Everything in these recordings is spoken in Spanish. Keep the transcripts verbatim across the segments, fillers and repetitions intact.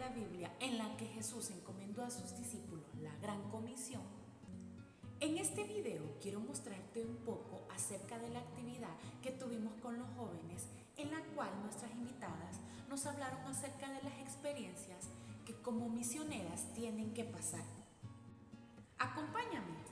la Biblia en la que Jesús encomendó a sus discípulos la gran comisión, en este video quiero mostrarte un poco acerca de la actividad que tuvimos con los jóvenes, en la cual nuestras invitadas nos hablaron acerca de las experiencias que como misioneras tienen que pasar. Acompáñame.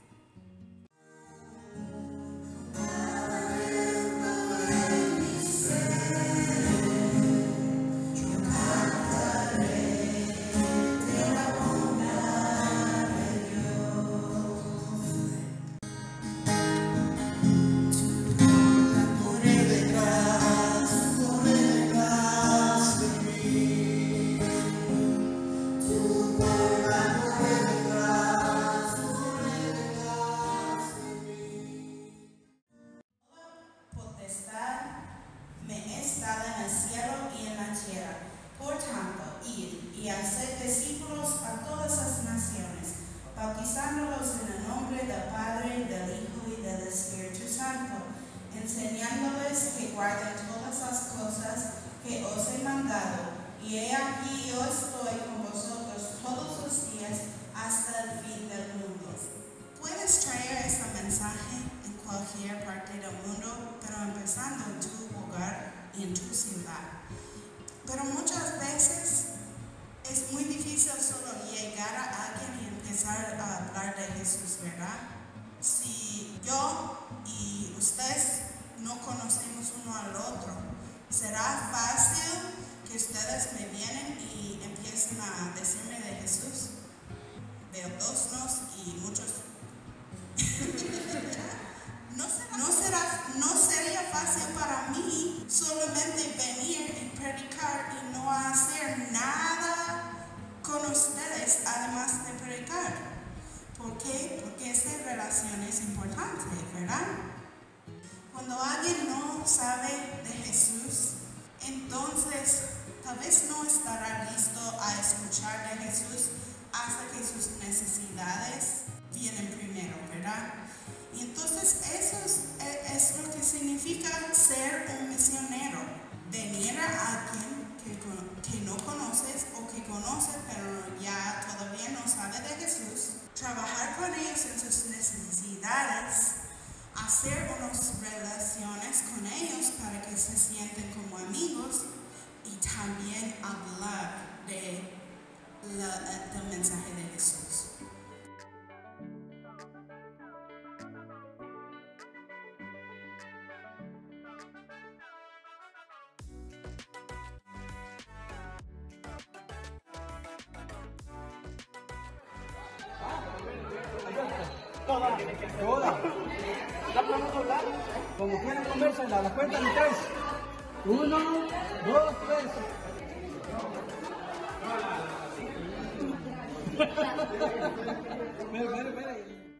Y hacer discípulos a todas las naciones, bautizándolos en el nombre del Padre, del Hijo y del Espíritu Santo, enseñándoles que guarden todas las cosas que os he mandado. Y he aquí yo estoy con vosotros todos los días hasta el fin del mundo. Puedes traer este mensaje en cualquier parte del mundo, pero empezando en tu hogar y en tu ciudad. Pero muchas veces es muy difícil solo llegar a alguien y empezar a hablar de Jesús, ¿verdad? Si yo y ustedes no conocemos uno al otro, ¿será fácil que ustedes me vienen y empiecen a decirme de Jesús? Veo dos nos y muchos. ¿No será, no, será, ¿No sería fácil para mí solamente venir y predicar y no hacer nada con ustedes además de predicar? ¿Por qué? Porque esta relación es importante, ¿verdad? Cuando alguien no sabe de Jesús, entonces tal vez no estará listo a escuchar de Jesús hasta que sus necesidades vienen primero, ¿verdad? Y entonces eso es, es lo que significa ser un misionero. Venir a alguien que, que no conoces o que conoces pero ya todavía no sabe de Jesús, trabajar con ellos en sus necesidades, hacer unas relaciones con ellos para que se sienten como amigos y también hablar de la, del mensaje de Jesús. Toda, toda. La podemos hablar. Como quieran conversarla, a la cuenta de tres. Uno, dos, tres. Mira, mira, mira.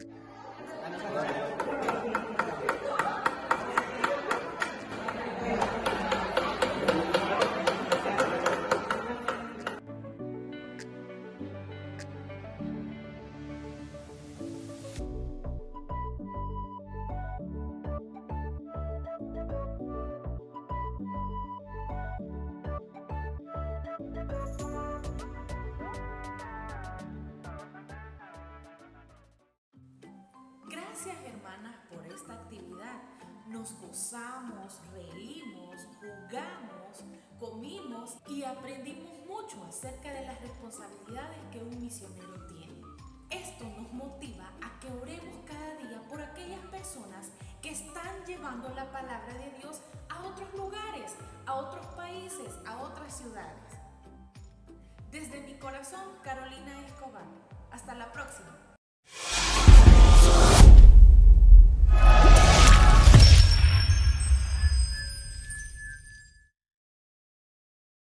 Gracias, hermanas, por esta actividad. Nos gozamos, reímos, jugamos, comimos y aprendimos mucho acerca de las responsabilidades que un misionero tiene. Esto nos motiva a que oremos cada día por aquellas personas que están llevando la palabra de Dios a otros lugares, a otros países, a otras ciudades. Desde mi corazón, Carolina Escobar. Hasta la próxima.